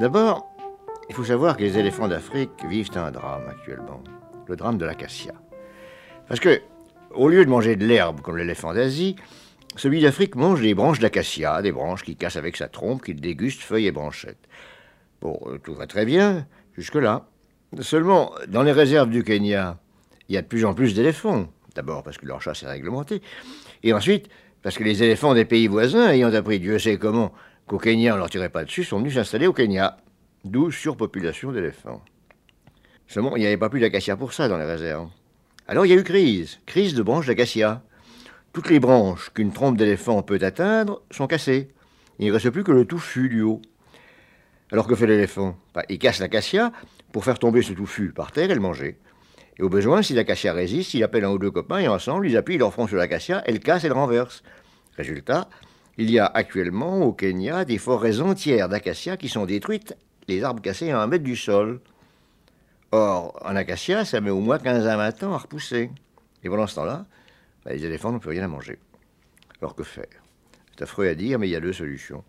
D'abord, il faut savoir que les éléphants d'Afrique vivent un drame actuellement, le drame de l'acacia. Parce que, au lieu de manger de l'herbe comme l'éléphant d'Asie, celui d'Afrique mange des branches d'acacia, des branches qu'il casse avec sa trompe, qu'il déguste feuilles et branchettes. Bon, tout va très bien, jusque-là. Seulement, dans les réserves du Kenya, il y a de plus en plus d'éléphants. D'abord parce que leur chasse est réglementée, et ensuite parce que les éléphants des pays voisins, ayant appris Dieu sait comment qu'au Kenya on ne leur tirait pas dessus, sont venus s'installer au Kenya, d'où surpopulation d'éléphants. Seulement, il n'y avait pas plus d'acacia pour ça dans les réserves. Alors il y a eu crise de branches d'acacia. Toutes les branches qu'une trompe d'éléphant peut atteindre sont cassées. Il ne reste plus que le touffu du haut. Alors que fait l'éléphant? Il casse l'acacia pour faire tomber ce touffu par terre et le manger. Et au besoin, si l'acacia résiste, il appelle un ou deux copains et ensemble, ils appuient leur front sur l'acacia, elle casse et le renverse. Résultat, il y a actuellement au Kenya des forêts entières d'acacia qui sont détruites, les arbres cassés à 1 mètre du sol. Or, un acacia, ça met au moins 15 à 20 ans à repousser. Et pendant ce temps-là, les éléphants n'ont plus rien à manger. Alors que faire? C'est affreux à dire, mais il y a 2 solutions.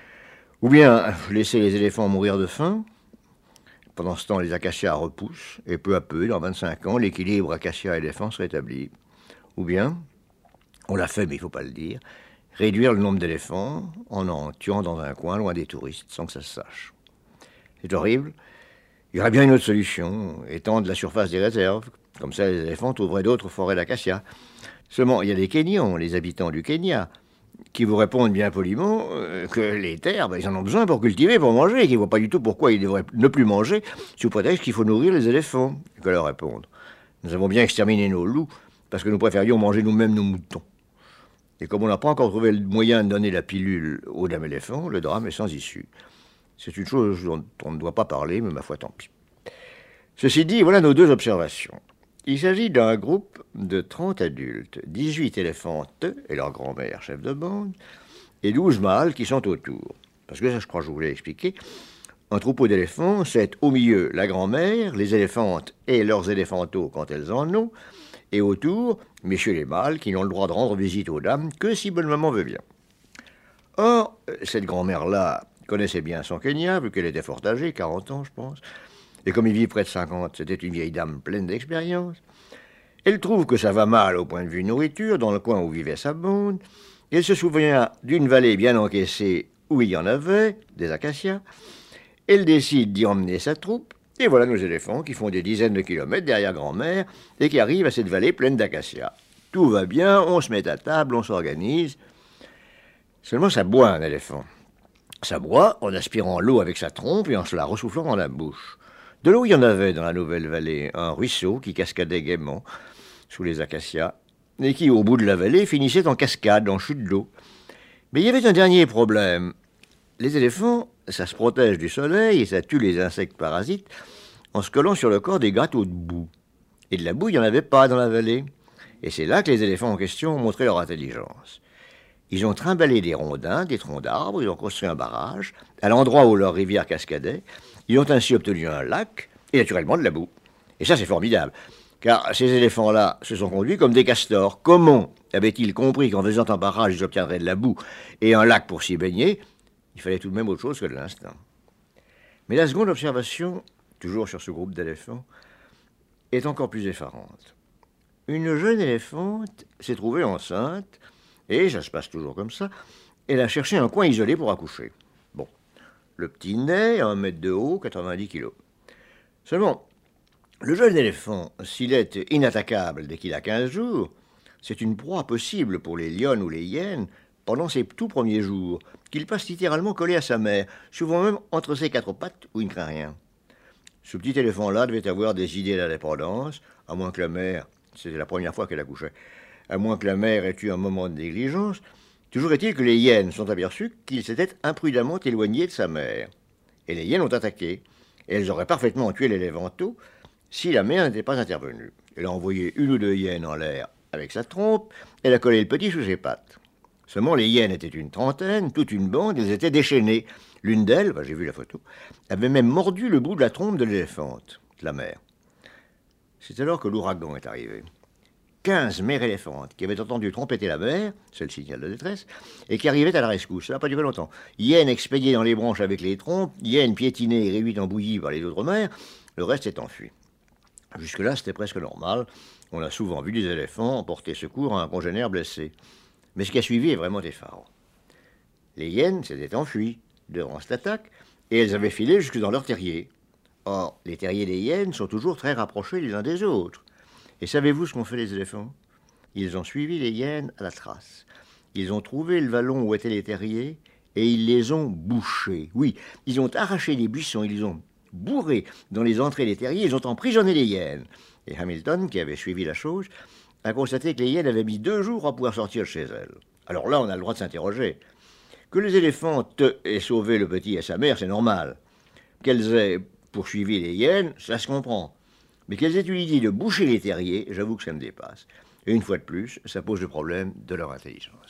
Ou bien laisser les éléphants mourir de faim. Pendant ce temps, les acacias repoussent, et peu à peu, dans 25 ans, l'équilibre acacia-éléphant se rétablit. Ou bien, on l'a fait, mais il ne faut pas le dire, réduire le nombre d'éléphants en tuant dans un coin, loin des touristes, sans que ça se sache. C'est horrible. Il y aurait bien une autre solution, étendre la surface des réserves. Comme ça, les éléphants trouveraient d'autres forêts d'acacia. Seulement, il y a des Kenyans, les habitants du Kenya, qui vous répondent bien poliment que les terres, ils en ont besoin pour cultiver, pour manger, et qu'ils ne voient pas du tout pourquoi ils devraient ne plus manger, sous prétexte qu'il faut nourrir les éléphants. Et que leur répondre? Nous avons bien exterminé nos loups, parce que nous préférions manger nous-mêmes nos moutons. Et comme on n'a pas encore trouvé le moyen de donner la pilule aux dames éléphants, le drame est sans issue. C'est une chose dont on ne doit pas parler, mais ma foi, tant pis. Ceci dit, voilà nos 2 observations. Il s'agit d'un groupe de 30 adultes, 18 éléphantes et leur grand-mère, chef de bande, et 12 mâles qui sont autour. Parce que ça, je crois que je vous l'ai expliqué, un troupeau d'éléphants, c'est au milieu la grand-mère, les éléphantes et leurs éléphantos quand elles en ont, et autour, messieurs les mâles qui n'ont le droit de rendre visite aux dames que si bonne maman veut bien. Or, cette grand-mère-là connaissait bien son Kenya, vu qu'elle était fort âgée, 40 ans je pense, et comme il vit près de 50, c'était une vieille dame pleine d'expérience. Elle trouve que ça va mal au point de vue nourriture, dans le coin où vivait sa bande. Elle se souvient d'une vallée bien encaissée où il y en avait, des acacias. Elle décide d'y emmener sa troupe, et voilà nos éléphants qui font des dizaines de kilomètres derrière grand-mère et qui arrivent à cette vallée pleine d'acacias. Tout va bien, on se met à table, on s'organise. Seulement ça boit un éléphant. Ça boit en aspirant l'eau avec sa trompe et en se la ressoufflant dans la bouche. De l'eau, il y en avait dans la nouvelle vallée, un ruisseau qui cascadait gaiement sous les acacias, et qui, au bout de la vallée, finissait en cascade, en chute d'eau. Mais il y avait un dernier problème. Les éléphants, ça se protège du soleil et ça tue les insectes parasites en se collant sur le corps des gâteaux de boue. Et de la boue, il n'y en avait pas dans la vallée. Et c'est là que les éléphants en question ont montré leur intelligence. Ils ont trimballé des rondins, des troncs d'arbres, ils ont construit un barrage, à l'endroit où leur rivière cascadait. Ils ont ainsi obtenu un lac, et naturellement de la boue. Et ça, c'est formidable, car ces éléphants-là se sont conduits comme des castors. Comment avaient-ils compris qu'en faisant un barrage, ils obtiendraient de la boue et un lac pour s'y baigner? Il fallait tout de même autre chose que de l'instinct. Mais la seconde observation, toujours sur ce groupe d'éléphants, est encore plus effarante. Une jeune éléphante s'est trouvée enceinte, et ça se passe toujours comme ça, elle a cherché un coin isolé pour accoucher. Bon, le petit naît, 1 mètre de haut, 90 kilos. Seulement, le jeune éléphant, s'il est inattaquable dès qu'il a 15 jours, c'est une proie possible pour les lionnes ou les hyènes pendant ses tout premiers jours, qu'il passe littéralement collé à sa mère, souvent même entre ses 4 pattes où il ne craint rien. Ce petit éléphant-là devait avoir des idées d'indépendance, à moins que la mère, c'était la première fois qu'elle accouchait, à moins que la mère ait eu un moment de négligence. Toujours est-il que les hyènes sont aperçues qu'il s'était imprudemment éloigné de sa mère. Et les hyènes ont attaqué. Et elles auraient parfaitement tué l'éléphanto si la mère n'était pas intervenue. Elle a envoyé 1 ou 2 hyènes en l'air avec sa trompe, elle a collé le petit sous ses pattes. Seulement, les hyènes étaient une trentaine, toute une bande, elles étaient déchaînées. L'une d'elles, j'ai vu la photo, avait même mordu le bout de la trompe de l'éléphante, de la mère. C'est alors que l'ouragan est arrivé. 15 mères éléphantes qui avaient entendu trompeter la mère, c'est le signal de détresse, et qui arrivaient à la rescousse. Ça n'a pas duré longtemps. Hyènes expédiées dans les branches avec les trompes, hyènes piétinées et réduites en bouillie par les autres mères, le reste s'est enfui. Jusque-là, c'était presque normal. On a souvent vu des éléphants porter secours à un congénère blessé. Mais ce qui a suivi est vraiment effarant. Les hyènes s'étaient enfuies devant cette attaque, et elles avaient filé jusque dans leur terrier. Or, les terriers des hyènes sont toujours très rapprochés les uns des autres. Et savez-vous ce qu'ont fait les éléphants? Ils ont suivi les hyènes à la trace. Ils ont trouvé le vallon où étaient les terriers, et ils les ont bouchés. Oui, ils ont arraché les buissons, ils les ont bourrés dans les entrées des terriers, ils ont emprisonné les hyènes. Et Hamilton, qui avait suivi la chose, a constaté que les hyènes avaient mis 2 jours à pouvoir sortir de chez elles. Alors là, on a le droit de s'interroger. Que les éléphants aient sauvé le petit et sa mère, c'est normal. Qu'elles aient poursuivi les hyènes, ça se comprend. Mais qu'elles aient eu l'idée de boucher les terriers, j'avoue que ça me dépasse. Et une fois de plus, ça pose le problème de leur intelligence.